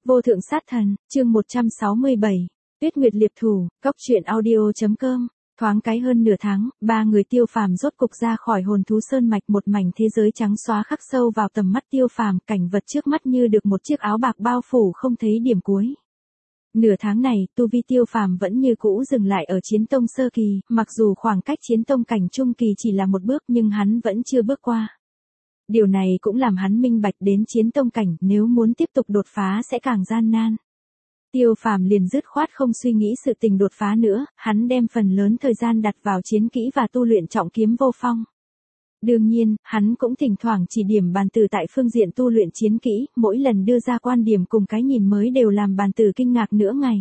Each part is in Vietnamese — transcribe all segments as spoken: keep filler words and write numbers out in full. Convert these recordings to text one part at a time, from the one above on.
Vô thượng sát thần, chương một trăm sáu mươi bảy. Tuyết Nguyệt liệp thủ, cốc truyện audio chấm com. Thoáng cái hơn nửa tháng, ba người Tiêu Phàm rốt cục ra khỏi hồn thú sơn mạch, một mảnh thế giới trắng xóa khắc sâu vào tầm mắt Tiêu Phàm, cảnh vật trước mắt như được một chiếc áo bạc bao phủ không thấy điểm cuối. Nửa tháng này, tu vi Tiêu Phàm vẫn như cũ dừng lại ở chiến tông sơ kỳ, mặc dù khoảng cách chiến tông cảnh trung kỳ chỉ là một bước nhưng hắn vẫn chưa bước qua. Điều này cũng làm hắn minh bạch đến chiến tông cảnh, nếu muốn tiếp tục đột phá sẽ càng gian nan. Tiêu Phàm liền dứt khoát không suy nghĩ sự tình đột phá nữa, hắn đem phần lớn thời gian đặt vào chiến kỹ và tu luyện trọng kiếm vô phong. Đương nhiên, hắn cũng thỉnh thoảng chỉ điểm bàn tử tại phương diện tu luyện chiến kỹ, mỗi lần đưa ra quan điểm cùng cái nhìn mới đều làm bàn tử kinh ngạc nửa ngày.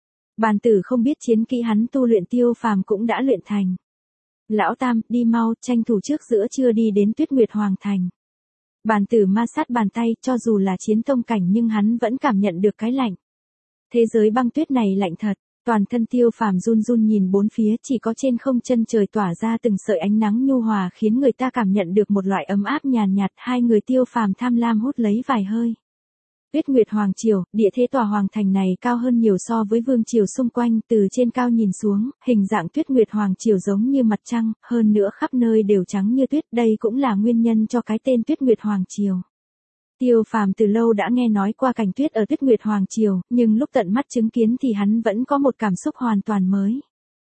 Bàn tử không biết chiến kỹ hắn tu luyện Tiêu Phàm cũng đã luyện thành. Lão Tam, đi mau, tranh thủ trước giữa trưa đi đến Tuyết Nguyệt Hoàng Thành. Bàn tử ma sát bàn tay, cho dù là chiến tông cảnh nhưng hắn vẫn cảm nhận được cái lạnh. Thế giới băng tuyết này lạnh thật, toàn thân Tiêu Phàm run run nhìn bốn phía, chỉ có trên không chân trời tỏa ra từng sợi ánh nắng nhu hòa khiến người ta cảm nhận được một loại ấm áp nhàn nhạt, hai người Tiêu Phàm tham lam hút lấy vài hơi. Tuyết Nguyệt Hoàng Triều, địa thế tòa hoàng thành này cao hơn nhiều so với vương triều xung quanh, từ trên cao nhìn xuống, hình dạng Tuyết Nguyệt Hoàng Triều giống như mặt trăng, hơn nữa khắp nơi đều trắng như tuyết, đây cũng là nguyên nhân cho cái tên Tuyết Nguyệt Hoàng Triều. Tiêu Phàm từ lâu đã nghe nói qua cảnh tuyết ở Tuyết Nguyệt Hoàng Triều, nhưng lúc tận mắt chứng kiến thì hắn vẫn có một cảm xúc hoàn toàn mới.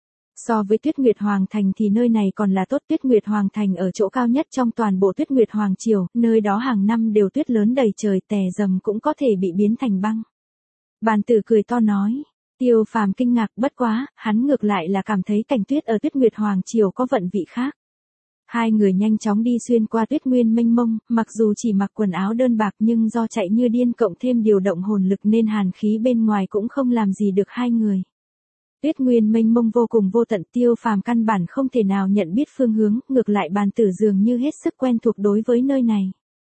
So với Tuyết Nguyệt Hoàng Thành thì nơi này còn là tốt. Tuyết Nguyệt Hoàng Thành ở chỗ cao nhất trong toàn bộ Tuyết Nguyệt Hoàng Triều, nơi đó hàng năm đều tuyết lớn đầy trời, tè dầm cũng có thể bị biến thành băng. Bàn tử cười to nói. Tiêu Phàm kinh ngạc, bất quá, hắn ngược lại là cảm thấy cảnh tuyết ở Tuyết Nguyệt Hoàng Triều có vận vị khác. Hai người nhanh chóng đi xuyên qua tuyết nguyên mênh mông, mặc dù chỉ mặc quần áo đơn bạc nhưng do chạy như điên cộng thêm điều động hồn lực nên hàn khí bên ngoài cũng không làm gì được hai người. Tuyết nguyên mênh mông vô cùng vô tận, Tiêu Phàm căn bản không thể nào nhận biết phương hướng, ngược lại bàn tử dường như hết sức quen thuộc đối với nơi này.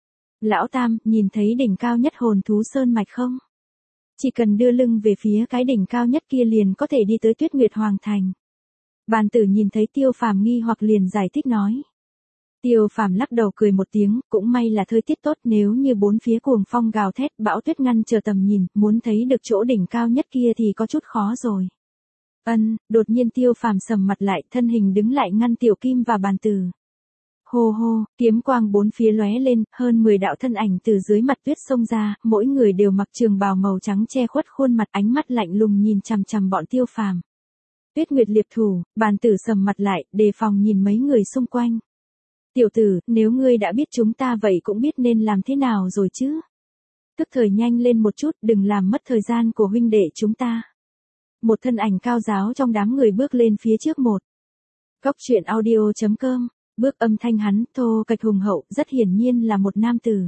Lão Tam, nhìn thấy đỉnh cao nhất hồn thú sơn mạch không? Chỉ cần đưa lưng về phía cái đỉnh cao nhất kia liền có thể đi tới Tuyết Nguyệt Hoàng Thành. Bàn tử nhìn thấy Tiêu Phàm nghi hoặc liền giải thích nói. Tiêu Phàm lắc đầu cười một tiếng, cũng may là thời tiết tốt, nếu như bốn phía cuồng phong gào thét, bão tuyết ngăn trở tầm nhìn, muốn thấy được chỗ đỉnh cao nhất kia thì có chút khó rồi. Ân, đột nhiên Tiêu Phàm sầm mặt lại, thân hình đứng lại ngăn Tiểu Kim và bàn tử. Hô hô, kiếm quang bốn phía lóe lên, hơn mười đạo thân ảnh từ dưới mặt tuyết xông ra, mỗi người đều mặc trường bào màu trắng che khuất khuôn mặt, ánh mắt lạnh lùng nhìn chằm chằm bọn Tiêu Phàm. Tuyết Nguyệt liệp thủ, bàn tử sầm mặt lại, đề phòng nhìn mấy người xung quanh. Tiểu tử, nếu ngươi đã biết chúng ta vậy cũng biết nên làm thế nào rồi chứ. Tức thời nhanh lên một chút, đừng làm mất thời gian của huynh đệ chúng ta. Một thân ảnh cao giáo trong đám người bước lên phía trước một. Cốc truyện audio chấm com, bước âm thanh hắn, thô kệch hùng hậu, rất hiển nhiên là một nam tử.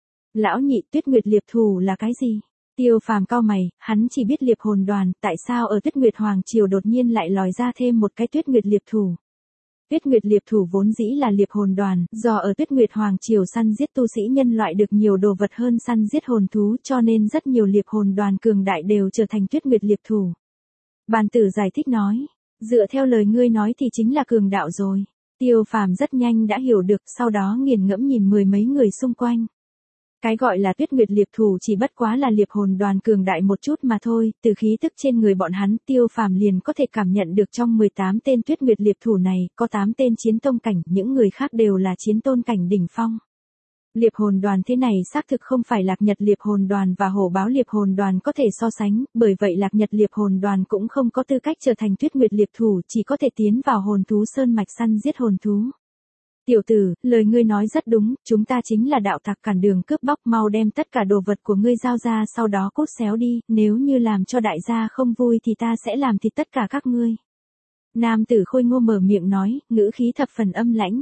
Lão nhị, Tuyết Nguyệt liệp thủ là cái gì? Tiêu Phàm cau mày, hắn chỉ biết liệp hồn đoàn, tại sao ở Tuyết Nguyệt Hoàng Triều đột nhiên lại lòi ra thêm một cái Tuyết Nguyệt liệp thủ. Tuyết Nguyệt liệp thủ vốn dĩ là liệp hồn đoàn, do ở Tuyết Nguyệt Hoàng Triều săn giết tu sĩ nhân loại được nhiều đồ vật hơn săn giết hồn thú, cho nên rất nhiều liệp hồn đoàn cường đại đều trở thành Tuyết Nguyệt liệp thủ. Bàn tử giải thích nói, dựa theo lời ngươi nói thì chính là cường đạo rồi. Tiêu Phàm rất nhanh đã hiểu được, sau đó nghiền ngẫm nhìn mười mấy người xung quanh. Cái gọi là Tuyết Nguyệt liệp thủ chỉ bất quá là liệp hồn đoàn cường đại một chút mà thôi, từ khí tức trên người bọn hắn, Tiêu Phàm liền có thể cảm nhận được trong mười tám tên Tuyết Nguyệt liệp thủ này, có tám tên chiến tông cảnh, những người khác đều là chiến tôn cảnh đỉnh phong. Liệp hồn đoàn thế này xác thực không phải Lạc Nhật liệp hồn đoàn và Hổ Báo liệp hồn đoàn có thể so sánh, bởi vậy Lạc Nhật liệp hồn đoàn cũng không có tư cách trở thành Tuyết Nguyệt liệp thủ, chỉ có thể tiến vào hồn thú sơn mạch săn giết hồn thú. Tiểu tử, lời ngươi nói rất đúng, chúng ta chính là đạo tặc cản đường cướp bóc, mau đem tất cả đồ vật của ngươi giao ra sau đó cút xéo đi, nếu như làm cho đại gia không vui thì ta sẽ làm thịt tất cả các ngươi. Nam tử khôi ngô mở miệng nói, ngữ khí thập phần âm lãnh.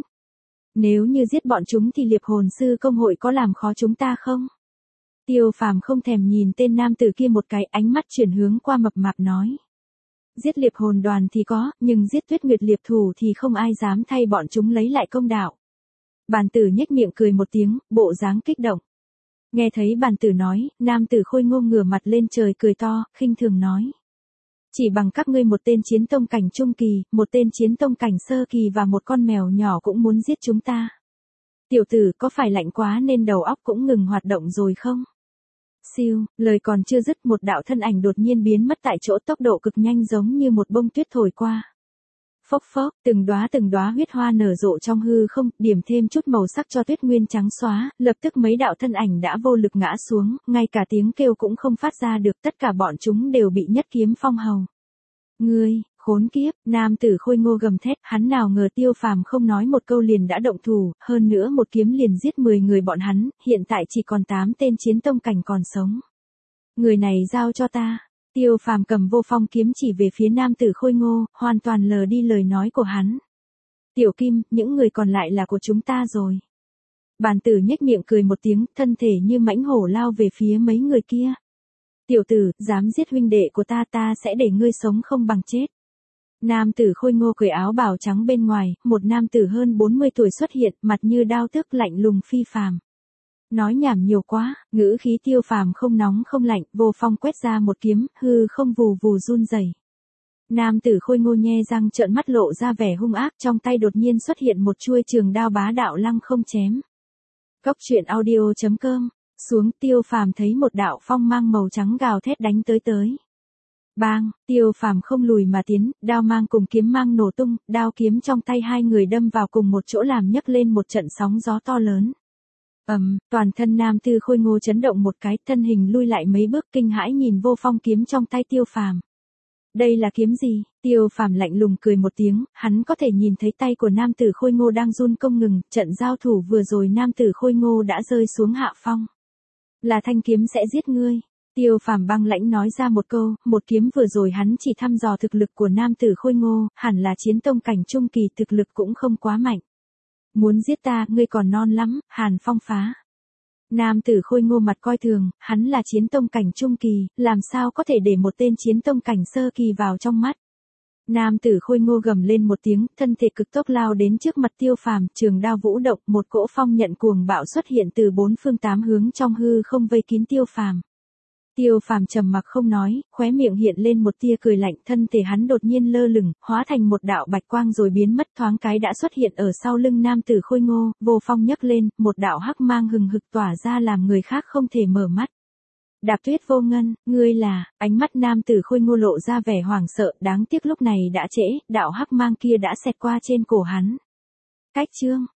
Nếu như giết bọn chúng thì liệp hồn sư công hội có làm khó chúng ta không? Tiêu Phàm không thèm nhìn tên nam tử kia một cái, ánh mắt chuyển hướng qua mập mạp nói. Giết liệp hồn đoàn thì có, nhưng giết Tuyết Nguyệt liệp thủ thì không ai dám thay bọn chúng lấy lại công đạo. Bàn tử nhếch miệng cười một tiếng, bộ dáng kích động. Nghe thấy bàn tử nói, nam tử khôi ngô ngửa mặt lên trời cười to, khinh thường nói. Chỉ bằng các ngươi một tên chiến tông cảnh trung kỳ, một tên chiến tông cảnh sơ kỳ và một con mèo nhỏ cũng muốn giết chúng ta. Tiểu tử, có phải lạnh quá nên đầu óc cũng ngừng hoạt động rồi không? Siêu, lời còn chưa dứt một đạo thân ảnh đột nhiên biến mất tại chỗ, tốc độ cực nhanh giống như một bông tuyết thổi qua. Phốc phốc, từng đóa từng đóa huyết hoa nở rộ trong hư không, điểm thêm chút màu sắc cho tuyết nguyên trắng xóa, lập tức mấy đạo thân ảnh đã vô lực ngã xuống, ngay cả tiếng kêu cũng không phát ra được, tất cả bọn chúng đều bị nhất kiếm phong hầu. Ngươi, khốn kiếp, nam tử khôi ngô gầm thét, hắn nào ngờ Tiêu Phàm không nói một câu liền đã động thủ, hơn nữa một kiếm liền giết mười người bọn hắn, hiện tại chỉ còn tám tên chiến tông cảnh còn sống. Người này giao cho ta. Tiêu Phàm cầm vô phong kiếm chỉ về phía nam tử khôi ngô, hoàn toàn lờ đi lời nói của hắn. Tiểu Kim, những người còn lại là của chúng ta rồi. Bàn tử nhếch miệng cười một tiếng, thân thể như mãnh hổ lao về phía mấy người kia. Tiểu tử, dám giết huynh đệ của ta, ta sẽ để ngươi sống không bằng chết. Nam tử khôi ngô cởi áo bào trắng bên ngoài, một nam tử hơn bốn mươi tuổi xuất hiện, mặt như đao tước lạnh lùng phi phàm. Nói nhảm nhiều quá, ngữ khí Tiêu Phàm không nóng không lạnh, vô phong quét ra một kiếm, hư không vù vù run rẩy. Nam tử khôi ngô nhe răng trợn mắt lộ ra vẻ hung ác, trong tay đột nhiên xuất hiện một chuôi trường đao bá đạo lăng không chém. Cốc truyện audio chấm com, xuống Tiêu Phàm thấy một đạo phong mang màu trắng gào thét đánh tới tới. Bang, Tiêu Phàm không lùi mà tiến, đao mang cùng kiếm mang nổ tung, đao kiếm trong tay hai người đâm vào cùng một chỗ làm nhấc lên một trận sóng gió to lớn. Ầm, um, toàn thân nam tử khôi ngô chấn động một cái, thân hình lui lại mấy bước kinh hãi nhìn vô phong kiếm trong tay Tiêu Phàm. Đây là kiếm gì? Tiêu Phàm lạnh lùng cười một tiếng, hắn có thể nhìn thấy tay của nam tử khôi ngô đang run không ngừng, trận giao thủ vừa rồi nam tử khôi ngô đã rơi xuống hạ phong. Là thanh kiếm sẽ giết ngươi. Tiêu Phàm băng lãnh nói ra một câu, một kiếm vừa rồi hắn chỉ thăm dò thực lực của nam tử khôi ngô, hẳn là chiến tông cảnh trung kỳ, thực lực cũng không quá mạnh. Muốn giết ta, ngươi còn non lắm, Hàn Phong phá. Nam tử khôi ngô mặt coi thường, hắn là chiến tông cảnh trung kỳ, làm sao có thể để một tên chiến tông cảnh sơ kỳ vào trong mắt. Nam tử khôi ngô gầm lên một tiếng, thân thể cực tốc lao đến trước mặt Tiêu Phàm, trường đao vũ động, một cỗ phong nhận cuồng bạo xuất hiện từ bốn phương tám hướng trong hư không vây kín Tiêu Phàm. Tiêu Phàm trầm mặc không nói, khóe miệng hiện lên một tia cười lạnh, thân thể hắn đột nhiên lơ lửng, hóa thành một đạo bạch quang rồi biến mất, thoáng cái đã xuất hiện ở sau lưng nam tử khôi ngô, vô phong nhấc lên, một đạo hắc mang hừng hực tỏa ra làm người khác không thể mở mắt. Đạp Tuyết Vô Ngân, ngươi là, ánh mắt nam tử khôi ngô lộ ra vẻ hoảng sợ, đáng tiếc lúc này đã trễ, đạo hắc mang kia đã xẹt qua trên cổ hắn. Cách chương